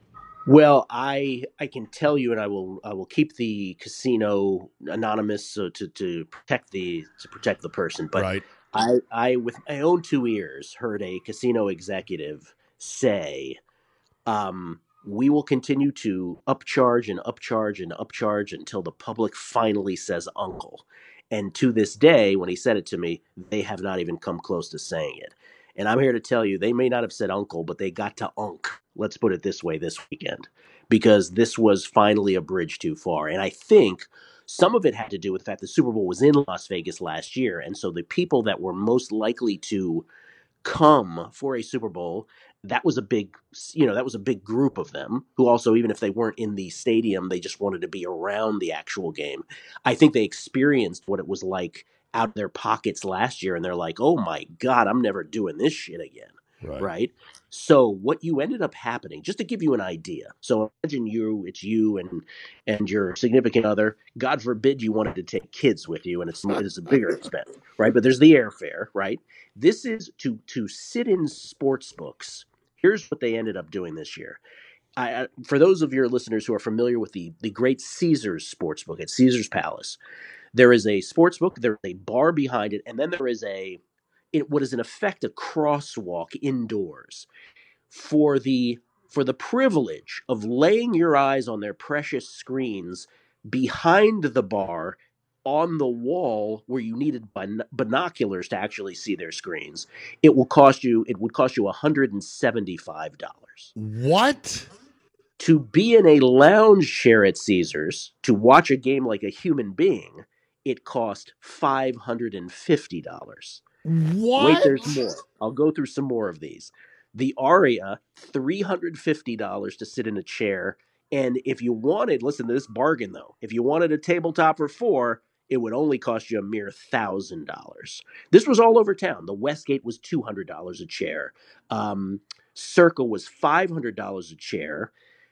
Well, I I can tell you, and I will I will keep the casino anonymous so to, to protect the to protect the person. But right. I I with my own two ears heard a casino executive say, um. we will continue to upcharge and upcharge and upcharge until the public finally says uncle. And to this day, when he said it to me, they have not even come close to saying it. And I'm here to tell you, they may not have said uncle, but they got to unk. Let's put it this way this weekend, because this was finally a bridge too far. And I think some of it had to do with the fact the Super Bowl was in Las Vegas last year. And so the people that were most likely to come for a Super Bowl, that was a big, you know, that was a big group of them who also, even if they weren't in the stadium, they just wanted to be around the actual game. I think they experienced what it was like out of their pockets last year, and they're like, oh my God, I'm never doing this shit again. Right. right? So what you ended up happening, just to give you an idea. So imagine you, it's you and and your significant other. God forbid you wanted to take kids with you, and it's it's a bigger expense, right? But there's the airfare, right? This is to to sit in sports books. Here's what they ended up doing this year. I, I, for those of your listeners who are familiar with the the great Caesars Sportsbook at Caesars Palace, there is a sportsbook, there's a bar behind it, and then there is a it, what is in effect a crosswalk indoors for the for the privilege of laying your eyes on their precious screens behind the bar on the wall where you needed bin- binoculars to actually see their screens. It will cost you it would cost you one hundred seventy-five dollars. What? To be in a lounge chair at Caesars to watch a game like a human being, it cost five hundred fifty dollars. What? Wait, there's more. I'll go through some more of these. The Aria, three hundred fifty dollars to sit in a chair. And if you wanted, listen to this bargain though, if you wanted a tabletop for four, it would only cost you a mere one thousand dollars. This was all over town. The Westgate was two hundred dollars a chair. Um, Circa was five hundred dollars a chair.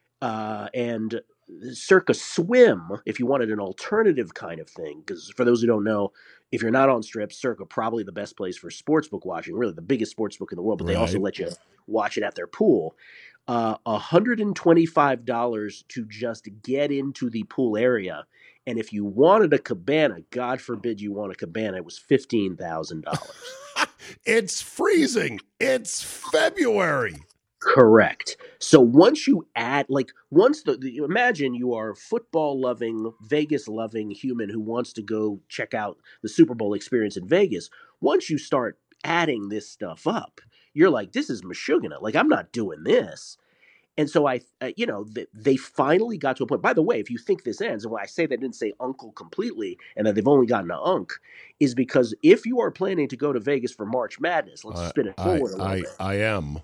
Uh, and Circa Swim, if you wanted an alternative kind of thing, because for those who don't know, if you're not on Strip, Circa probably the best place for sportsbook watching, really the biggest sportsbook in the world, but they right. also let you watch it at their pool. Uh, one hundred twenty-five dollars to just get into the pool area. And if you wanted a cabana, God forbid you want a cabana, it was fifteen thousand dollars. It's freezing. It's February. Correct. So once you add, like, once the, the imagine you are a football loving, Vegas loving human who wants to go check out the Super Bowl experience in Vegas. Once you start adding this stuff up, you're like, this is Meshuggah. Like, I'm not doing this. And so I, uh, you know, th- they finally got to a point. By the way, if you think this ends, and when I say they didn't say uncle completely and that they've only gotten to unk, is because if you are planning to go to Vegas for March Madness, let's uh, spin it forward I, a little I, bit. I am.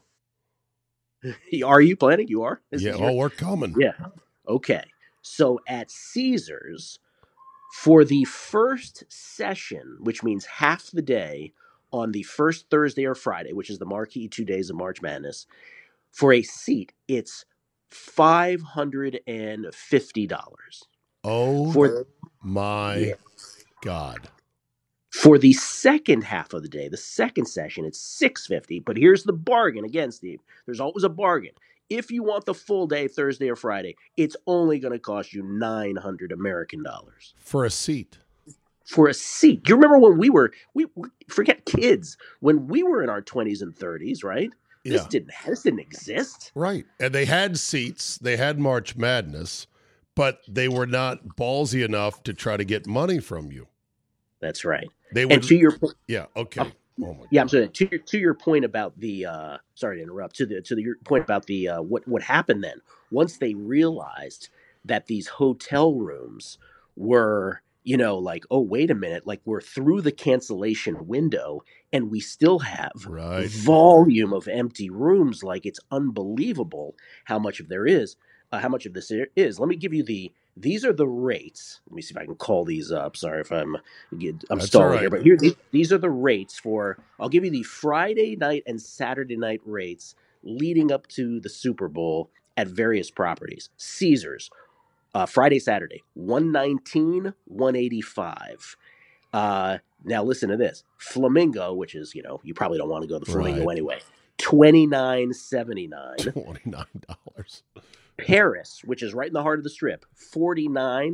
Are you planning? You are? This yeah, your... oh, we're coming. Yeah. Okay. So at Caesars, for the first session, which means half the day on the first Thursday or Friday, which is the marquee two days of March Madness, for a seat, it's five hundred fifty dollars. Oh, for, my yeah. God. For the second half of the day, the second session, it's six hundred fifty dollars. But here's the bargain again, Steve. There's always a bargain. If you want the full day, Thursday or Friday, it's only going to cost you nine hundred American dollars. For a seat. For a seat. You remember when we were, we, we forget kids, when we were in our twenties and thirties, right? This, yeah. didn't, this didn't exist. Right. And they had seats. They had March Madness, but they were not ballsy enough to try to get money from you. That's right. They would, and to your point, yeah, okay. Oh, oh my yeah, God. I'm sorry. To your to your point about the uh, sorry to interrupt. To the to the, your point about the uh, what what happened then? Once they realized that these hotel rooms were, you know, like, oh wait a minute, like we're through the cancellation window and we still have right. volume of empty rooms. Like it's unbelievable how much of there is, uh, how much of this is. Let me give you the. These are the rates. Let me see if I can call these up. Sorry if I'm I'm That's stalling right. here, but here these, these are the rates for. I'll give you the Friday night and Saturday night rates leading up to the Super Bowl at various properties. Caesars, uh, Friday, Saturday, one nineteen, one eighty-five. Uh, now listen to this. Flamingo, which is, you know, you probably don't want to go to the Flamingo right. anyway. twenty-nine seventy-nine. twenty-nine dollars. Paris, which is right in the heart of the Strip, forty-nine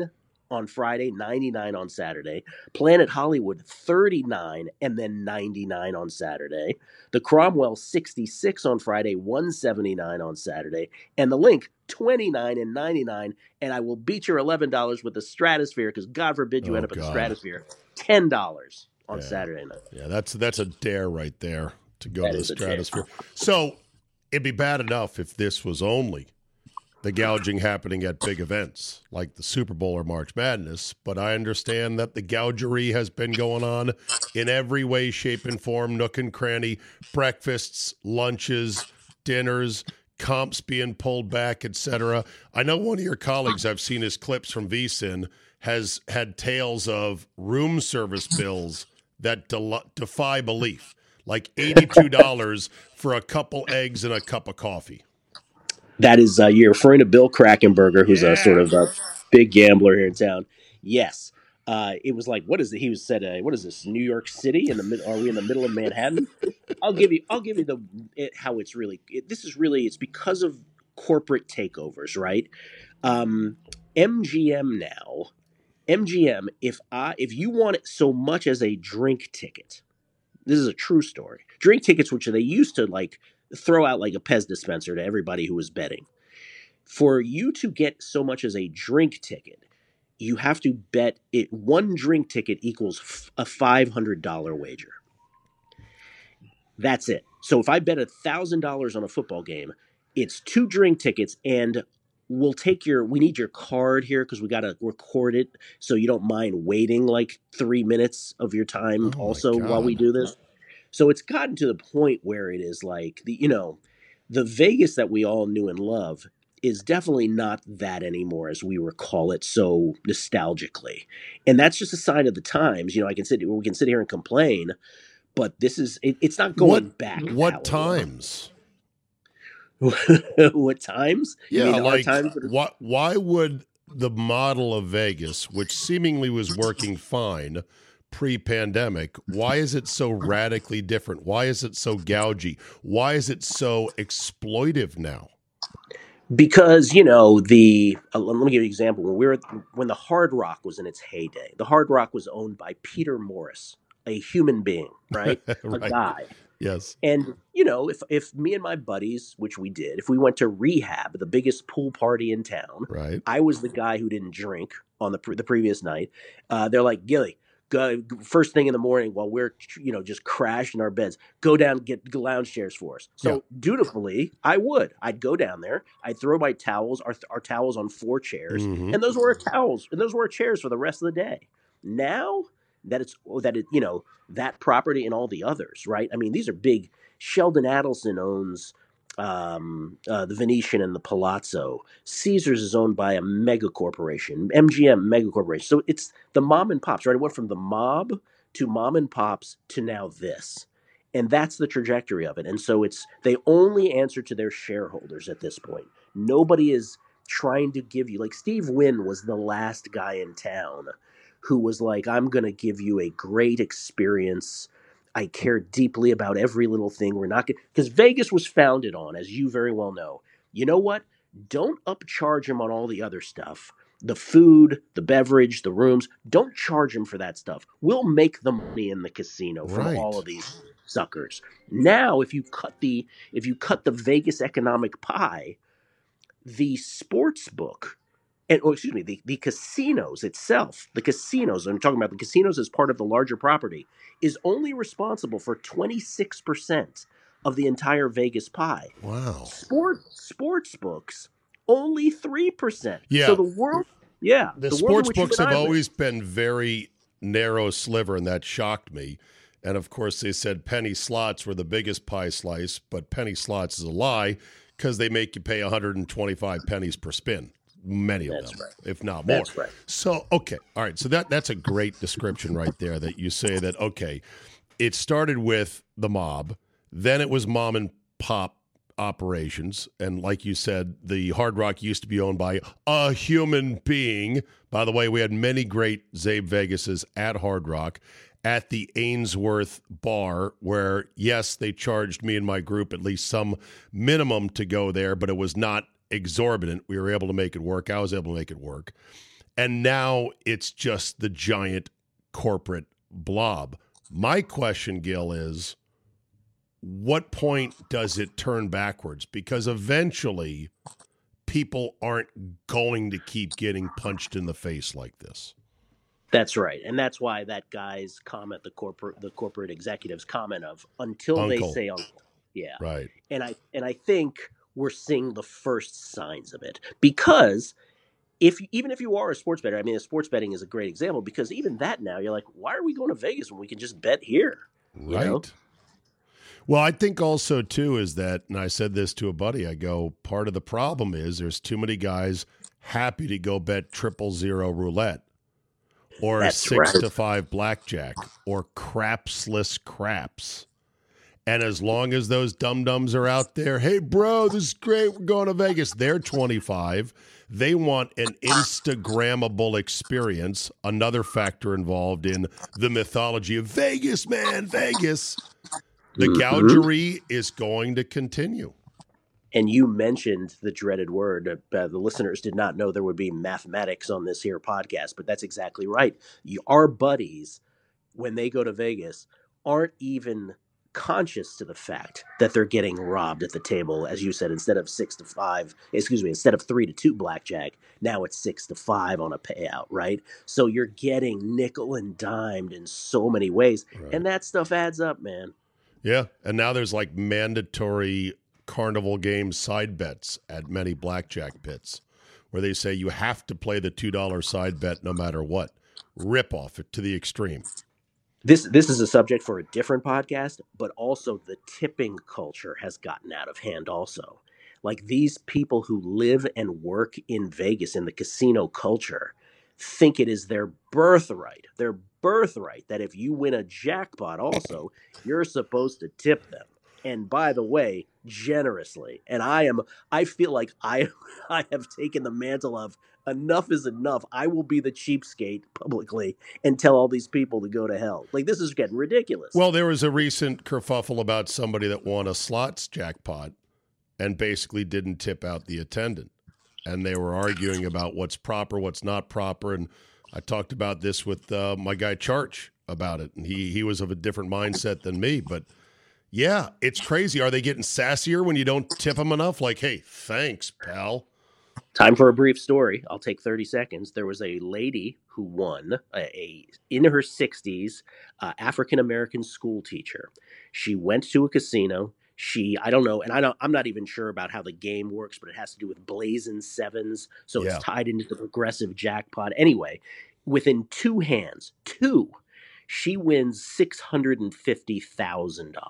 on Friday, ninety-nine on Saturday. Planet Hollywood, thirty-nine, and then ninety-nine on Saturday. The Cromwell, sixty-six on Friday, one seventy-nine on Saturday. And the Link, twenty-nine and ninety-nine. And I will beat your eleven dollars with the Stratosphere, because God forbid you Oh, end up at God. the Stratosphere. ten dollars on Yeah. Saturday night. Yeah, that's that's a dare right there to go That to the is a dare. Stratosphere. So it'd be bad enough if this was only the gouging happening at big events like the Super Bowl or March Madness, but I understand that the gougery has been going on in every way, shape, and form, nook and cranny, breakfasts, lunches, dinners, comps being pulled back, et cetera. I know one of your colleagues, I've seen his clips from V S I N, has had tales of room service bills that del- defy belief, like eighty-two dollars for a couple eggs and a cup of coffee. That is, uh, you're referring to Bill Krakenberger, who's Yeah. a sort of a big gambler here in town. Yes. Uh, it was like, what is it? He was said, uh, what is this? New York City? In the mid- Are we in the middle of Manhattan? I'll give you, I'll give you the, it, how it's really, it, this is really, it's because of corporate takeovers, right? Um, M G M now, M G M, if I, if you want it so much as a drink ticket, this is a true story. Drink tickets, which they used to like, throw out like a Pez dispenser to everybody who was betting. For you to get so much as a drink ticket, you have to bet it. One drink ticket equals f- a five hundred dollars wager. That's it. So if I bet one thousand dollars on a football game, it's two drink tickets, and we'll take your, we need your card here because we got to record it so you don't mind waiting like three minutes of your time Oh, my also God. while we do this. So it's gotten to the point where it is like, the you know, the Vegas that we all knew and love is definitely not that anymore as we recall it so nostalgically. And that's just a sign of the times. You know, I can sit we can sit here and complain, but this is it, it's not going What, back. what that times? way. What times? You Yeah, mean our like times that are- why, why would the model of Vegas, which seemingly was working fine pre-pandemic, why is it so radically different? Why is it so gougy? Why is it so exploitive now? Because, you know, the uh, let me give you an example. When we were when the Hard Rock was in its heyday, the Hard Rock was owned by Peter Morris, a human being, right? A Right. guy. Yes. And, you know, if if me and my buddies, which we did, if we went to Rehab, the biggest pool party in town, Right. I was the guy who didn't drink on the pre- the previous night. Uh, they're like, Gilly, go, first thing in the morning while we're, you know, just crashed in our beds, go down and get lounge chairs for us. So Yeah. dutifully, I would. I'd go down there. I'd throw my towels, our, our towels on four chairs, Mhm. and those were our towels, and those were our chairs for the rest of the day. Now that it's that it, you know, that property and all the others, right? I mean, these are big. Sheldon Adelson owns um, uh, the Venetian and the Palazzo. Caesars is owned by a mega corporation, M G M mega corporation. So it's the mom and pops, right? It went from the mob to mom and pops to now this. And that's the trajectory of it. And so it's they only answer to their shareholders at this point. Nobody is trying to give you, like Steve Wynn was the last guy in town who was like, I'm going to give you a great experience. I care deeply about every little thing. We're not going because Vegas was founded on, as you very well know. You know what? Don't upcharge them on all the other stuff. The food, the beverage, the rooms. Don't charge them for that stuff. We'll make the money in the casino from Right. all of these suckers. Now, if you cut the if you cut the Vegas economic pie, the sports book, and or excuse me, the, the casinos itself, the casinos, I'm talking about the casinos as part of the larger property, is only responsible for twenty-six percent of the entire Vegas pie. Wow. Sport sports books, only three percent. Yeah. So the world, yeah. The, world in sports which you books and have I live- always been very narrow sliver, and that shocked me. And of course, they said penny slots were the biggest pie slice, but penny slots is a lie because they make you pay one hundred twenty-five pennies per spin. Many of That's them, right. if not more. That's right. So, okay. All right. So that that's a great description right there that you say that, okay, it started with the mob, then it was mom and pop operations. And like you said, the Hard Rock used to be owned by a human being. By the way, we had many great Zabe Vegases at Hard Rock, at the Ainsworth bar, where, yes, they charged me and my group at least some minimum to go there, but it was not exorbitant. We were able to make it work. I was able to make it work. And now it's just the giant corporate blob. My question, Gil, is what point does it turn backwards? Because eventually people aren't going to keep getting punched in the face like this. That's right. And that's why that guy's comment, the corporate the corporate executive's comment of until Uncle. they say uncle. Yeah. Right. And I and I think we're seeing the first signs of it. Because if even if you are a sports bettor, I mean, sports betting is a great example, because even that now you're like, why are we going to Vegas when we can just bet here? You Right. know? Well, I think also, too, is that, and I said this to a buddy, I go, part of the problem is there's too many guys happy to go bet triple zero roulette or That's six right. to five blackjack or crapsless craps. And as long as those dum-dums are out there, hey, bro, this is great, we're going to Vegas, they're twenty-five. They want an Instagrammable experience, another factor involved in the mythology of Vegas, man, Vegas. The Mhm. gougery is going to continue. And you mentioned the dreaded word. Uh, the listeners did not know there would be mathematics on this here podcast, but that's exactly right. You, our buddies, when they go to Vegas, aren't even conscious to the fact that they're getting robbed at the table. As you said, instead of six to five, excuse me, instead of three to two blackjack, now it's six to five on a payout, right? So you're getting nickel and dimed in so many ways. Right. And that stuff adds up, man. Yeah, and now there's like mandatory carnival game side bets at many blackjack pits where they say you have to play the two dollar side bet no matter what. Rip off it to the extreme. This this is a subject for a different podcast, but also the tipping culture has gotten out of hand also. Like these people who live and work in Vegas in the casino culture think it is their birthright, their birthright that if you win a jackpot also, you're supposed to tip them. And by the way, generously. And I am I feel like I I have taken the mantle of enough is enough. I will be the cheapskate publicly and tell all these people to go to hell. Like, this is getting ridiculous. Well, there was a recent kerfuffle about somebody that won a slots jackpot and basically didn't tip out the attendant. And they were arguing about what's proper, what's not proper. And I talked about this with uh, my guy Charch about it. And he he was of a different mindset than me. But, yeah, it's crazy. Are they getting sassier when you don't tip them enough? Like, hey, thanks, pal. Time for a brief story. I'll take thirty seconds. There was a lady who won, a, a in her sixties, uh, African-American school teacher. She went to a casino. She, I don't know, and I don't, I'm not even sure about how the game works, but it has to do with blazing sevens, so Yeah. it's tied into the progressive jackpot. Anyway, within two hands, two, she wins six hundred fifty thousand dollars.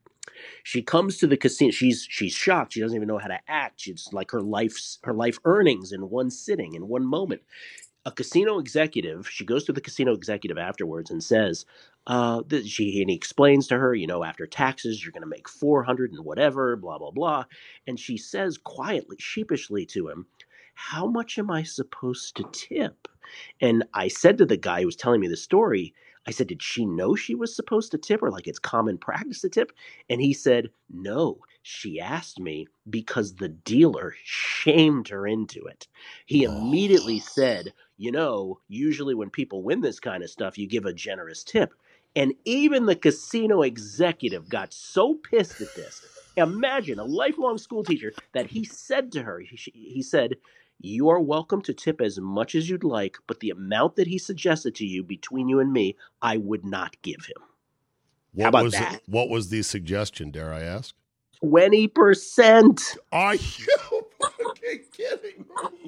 She comes to the casino. She's she's shocked. She doesn't even know how to act. She's like her life's her life earnings in one sitting, in one moment. A casino executive. She goes to the casino executive afterwards and says, uh, that she and he explains to her, you know, after taxes, you're going to make four hundred and whatever, blah blah blah. And she says quietly, sheepishly to him, "How much am I supposed to tip?" And I said to the guy who was telling me the story, I said, did she know she was supposed to tip, or like it's common practice to tip? And he said, no, she asked me because the dealer shamed her into it. He immediately said, you know, usually when people win this kind of stuff, you give a generous tip. And even the casino executive got so pissed at this. Imagine a lifelong school teacher that he said to her, he, he said, you are welcome to tip as much as you'd like, but the amount that he suggested to you between you and me, I would not give him. What How about was that? What was the suggestion, dare I ask? twenty percent. Are you fucking kidding me?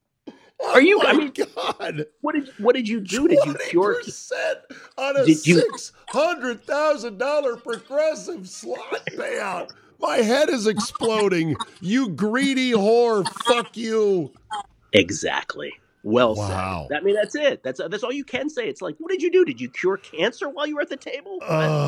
Are you? Oh my I mean, God. What did what did you do? Did you cure? twenty percent on a Did you- six hundred thousand dollars progressive slot payout. My head is exploding. You greedy whore. Fuck you. Exactly. Well Wow. said. I mean, that's it. That's that's all you can say. It's like, what did you do? Did you cure cancer while you were at the table?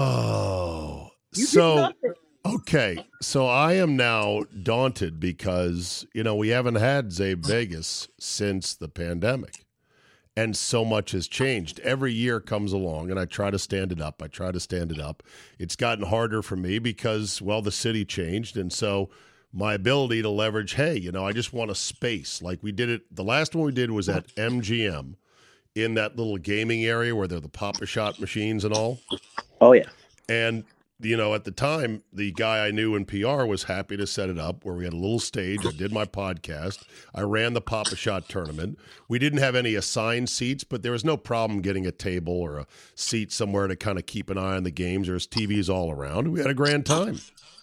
Oh. You did So, nothing. okay. So I am now daunted because, you know, we haven't had Zabe Vegas since the pandemic. And so much has changed. Every year comes along, and I try to stand it up. I try to stand it up. It's gotten harder for me because, well, the city changed. And so my ability to leverage, hey, you know, I just want a space. Like we did it, the last one we did was at M G M in that little gaming area where there are the Pop-A-Shot machines and all. Oh, yeah. And, you know, at the time, the guy I knew in P R was happy to set it up where we had a little stage. I did my podcast. I ran the Pop-A-Shot tournament. We didn't have any assigned seats, but there was no problem getting a table or a seat somewhere to kind of keep an eye on the games. There's T Vs all around. We had a grand time.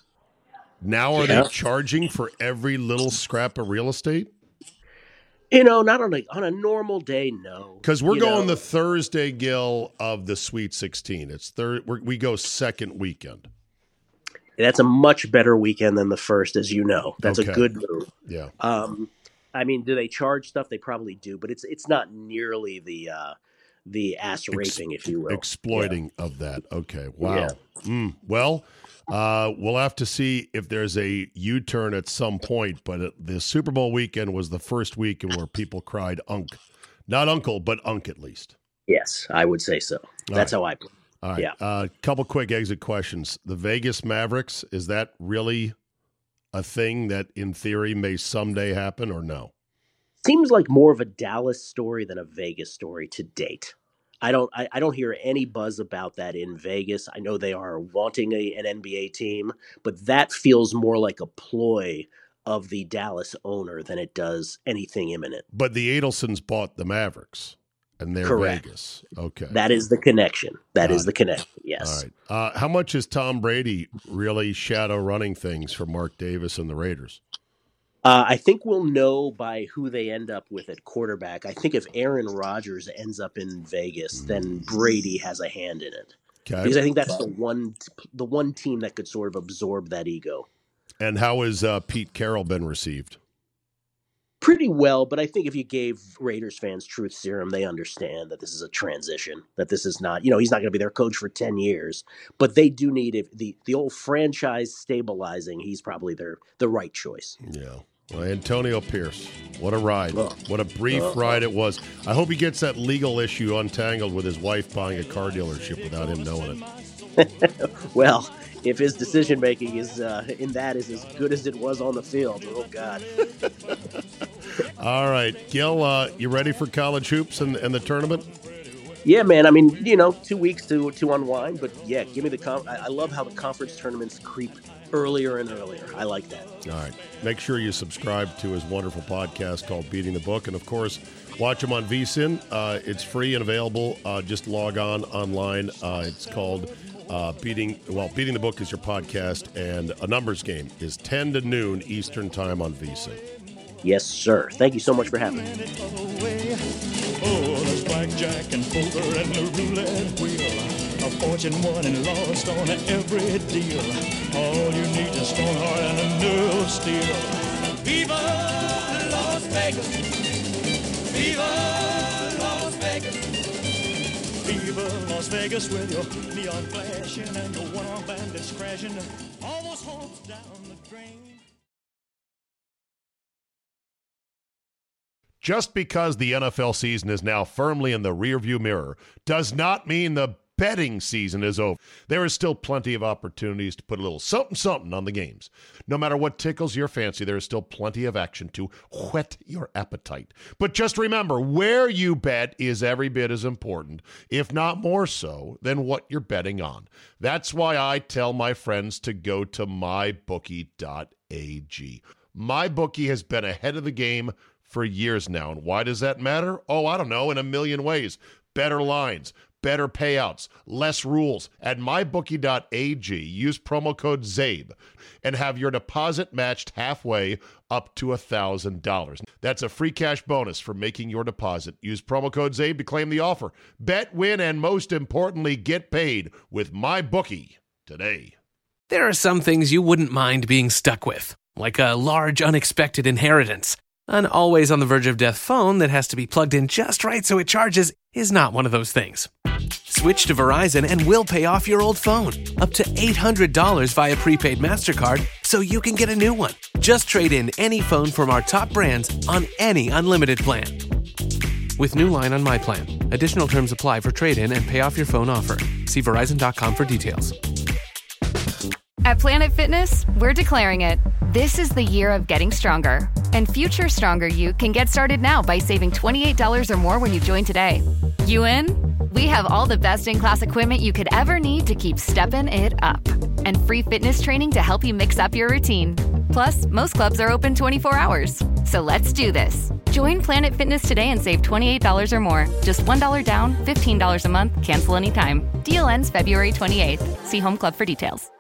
Now are yeah. they charging for every little scrap of real estate? You know, not on a on a normal day, no. Because we're you going know. the Thursday, Gil, of the Sweet sixteen. It's third. We go second weekend. That's a much better weekend than the first, as you know. That's okay. a good move. Yeah. Um, I mean, do they charge stuff? They probably do, but it's it's not nearly the uh, the ass raping, Ex- if you will, exploiting yeah. of that. Okay. Wow. Yeah. Mm, well. Uh, we'll have to see if there's a U-turn at some point, but it, the Super Bowl weekend was the first weekend where people cried unk. Not uncle, but unk at least. Yes, I would say so. That's right. how I put it. All right. A yeah. uh, couple quick exit questions. The Vegas Mavericks, is that really a thing that in theory may someday happen or no? Seems like more of a Dallas story than a Vegas story to date. I don't I, I don't hear any buzz about that in Vegas. I know they are wanting a, an N B A team, but that feels more like a ploy of the Dallas owner than it does anything imminent. But the Adelsons bought the Mavericks, and they're Correct. Vegas. Okay. That is the connection. That Got is it. the connection, yes. All right. Uh, how much is Tom Brady really shadow running things for Mark Davis and the Raiders? Uh, I think we'll know by who they end up with at quarterback. I think if Aaron Rodgers ends up in Vegas, then Brady has a hand in it. Okay. Because I think that's the one the one team that could sort of absorb that ego. And how has uh, Pete Carroll been received? Pretty well, but I think if you gave Raiders fans truth serum, they understand that this is a transition, that this is not, you know, he's not going to be their coach for ten years, but they do need if the, the old franchise stabilizing. He's probably their the right choice. Yeah. Well, Antonio Pierce, what a ride. Oh. What a brief oh. ride it was. I hope he gets that legal issue untangled with his wife buying a car dealership without him knowing it. Well, if his decision-making is uh, in that is as good as it was on the field, oh, God. All right. Gil, uh, you ready for college hoops and, and the tournament? Yeah, man. I mean, you know, two weeks to to unwind, but yeah, give me the com- I, I love how the conference tournaments creep earlier and earlier. I like that. All right. Make sure you subscribe to his wonderful podcast called Beating the Book. And, of course, watch him on V S I N. Uh, it's free and available. Uh, just log on online. Uh, it's called uh, Beating, well, Beating the Book is your podcast, and A Numbers Game is ten to noon Eastern Time on V S I N. Yes, sir. Thank you so much for having me. Oh, there's blackjack and poker and the roulette wheel. A fortune won and lost on every deal. All you need is a strong heart and a nerve of steel. Viva Las Vegas! Viva Las Vegas! Viva Las Vegas with your neon flashing and your one-armed bandits crashing. All those hopes down the drain. Just because the N F L season is now firmly in the rearview mirror does not mean the betting season is over. There is still plenty of opportunities to put a little something something on the games. No matter what tickles your fancy, there is still plenty of action to whet your appetite. But just remember, where you bet is every bit as important, if not more so, than what you're betting on. That's why I tell my friends to go to my bookie dot a g. MyBookie has been ahead of the game for years now. And why does that matter? Oh, I don't know, in a million ways. Better lines, better payouts, less rules. At my bookie dot a g, use promo code ZABE and have your deposit matched halfway up to one thousand dollars. That's a free cash bonus for making your deposit. Use promo code ZABE to claim the offer. Bet, win, and most importantly, get paid with MyBookie today. There are some things you wouldn't mind being stuck with, like a large unexpected inheritance. An always on the verge of death phone that has to be plugged in just right so it charges is not one of those things. Switch to Verizon and we'll pay off your old phone. Up to eight hundred dollars via prepaid MasterCard so you can get a new one. Just trade in any phone from our top brands on any unlimited plan. With new line on My Plan. Additional terms apply for trade-in and pay off your phone offer. See Verizon dot com for details. At Planet Fitness, we're declaring it. This is the year of getting stronger. And future stronger you can get started now by saving twenty-eight dollars or more when you join today. You in? We have all the best in-class equipment you could ever need to keep stepping it up. And free fitness training to help you mix up your routine. Plus, most clubs are open twenty-four hours. So let's do this. Join Planet Fitness today and save twenty-eight dollars or more. Just one dollar down, fifteen dollars a month, cancel anytime. Deal ends February twenty-eighth. See Home Club for details.